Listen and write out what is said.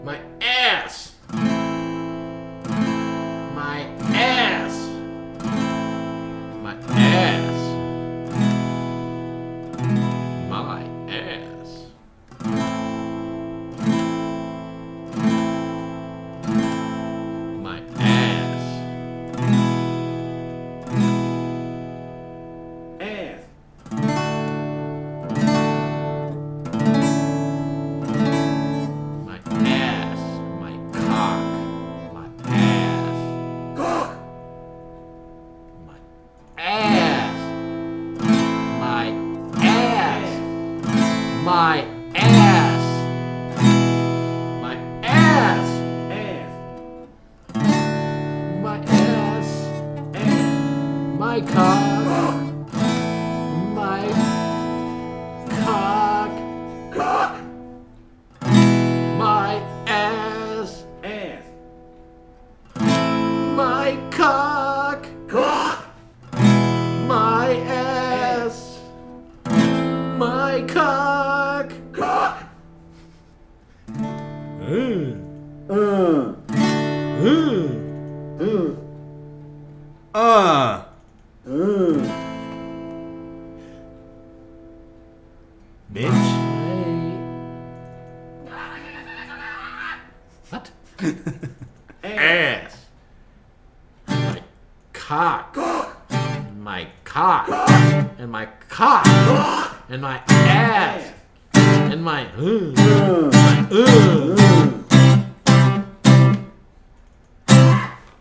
My ass. My ass. My ass. My ass. My ass. Ass. My ass. My cock. My ass. Cock. My ass. My ass. My ass. My ass. Ass. My ass. Ass. My cock. My cock. Cock. My ass. Ass. My cock. Cock. My ass. My cock. Cock. Mm. Uh. Mm. Bitch. What? Ass. My cock. My cock. And my cock. And my ass. And my. My.